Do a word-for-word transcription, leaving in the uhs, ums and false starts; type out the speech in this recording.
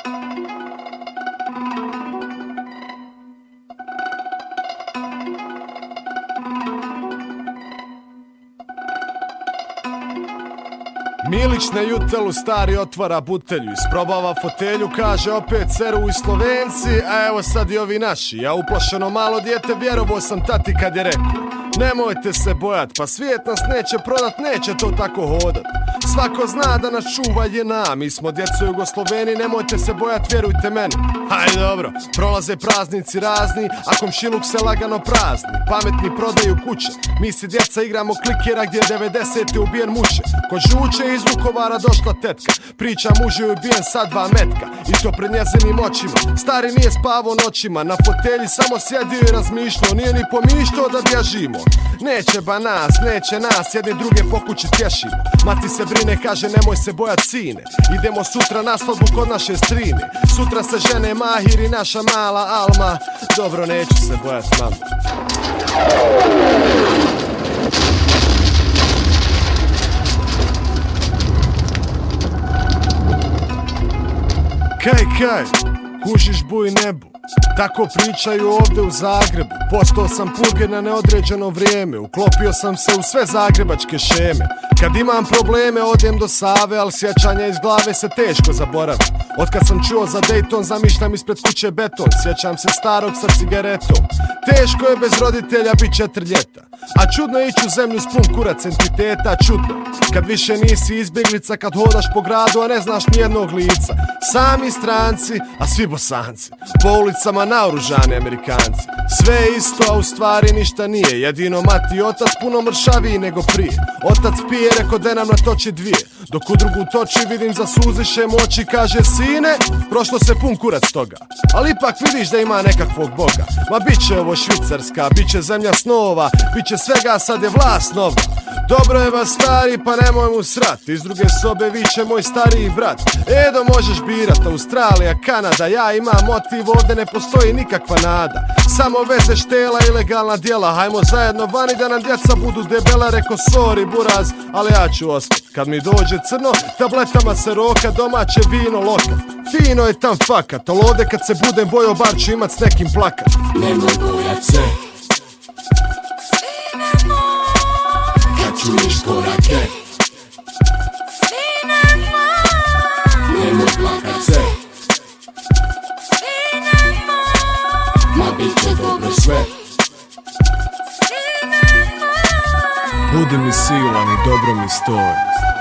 Milić na jutelu stari otvara butelju, isprobava fotelju, kaže opet ceru i Slovenci, a evo sad i ovi naši. Ja uplašeno malo dijete vjerovao sam tati kad je rekao: nemojte se bojat, pa svijet nas neće prodat, neće to tako hodat. Svako zna da nas čuva J N A, mi smo djeco Jugosloveni, nemojte se bojat, vjerujte meni. Hajde dobro, prolaze praznici razni, a komšiluk se lagano prazni. Pametni prodaju kuće, mi si djeca igramo klikera gdje je devedesete ubijen muče. Kod Žuće iz Vukovara došla tetka, priča muž je ubijen sa dva metka, i to pred njezinim očima. Stari nije spavao noćima, na fotelji samo sjedio i razmišljao, nije ni pomišljao da bježimo. Neće ba nas, neće nas, jedni druge po kući tješimo. Mati se brine, kaže nemoj se bojat sine, idemo sutra na svadbu kod naše strine. Sutra se žene Mahir i naša mala Alma, dobro neću se bojat mama. Kaj, kaj, kužiš buj nebu, tako pričaju ovdje u Zagrebu. Postao sam purger na neodređeno vrijeme, uklopio sam se u sve zagrebačke šeme. Kad imam probleme odem do Save, al sjećanja iz glave se teško zaboravim. Otkad sam čuo za Dayton zamišljam ispred kuće beton, sjećam se starog sa cigaretom. Teško je bez roditelja bit četiri ljeta, a čudno je ići u zemlju s pun kurac entiteta. Čudno, kad više nisi izbjeglica, kad hodaš po gradu a ne znaš nijednog lica. Sami stranci, a svi Bosanci, po ulicama naoružani Amerikanci. Sve je isto, a u stvari ništa nije, jedino mati i otac puno mršaviji nego prije. Otac pije, reko da nam natoči dvije, dok u drugu toči vidim zasuzišem oči, kaže sine, prošlo se pun kurac toga, ali ipak vidiš da ima nekakvog boga. Ma bit će ovo Švicarska, bit će zemlja snova, bit će svega, sad je vlast nova. Dobro je vas stari, pa nemoj mu srat, iz druge sobe viće moj stariji brat. Edo možeš birat, Australija, Kanada, ja imam motiv, ovdje ne postoji nikakva nada. Samo veze, štela, ilegalna djela, hajmo zajedno vani da nam djeca budu debela. Reko sorry buraz, ali ja ću ostat. Kad mi dođe crno, tabletama se roka, domaće vino loka. Fino je tam fakat, al ovdje kad se budem bojao bar ću imat s nekim plakat. Nemoj bojat se, čuješ korake, nemoj plakat se, ma bit će dobro sve. Budi mi silan i dobro mi stoji,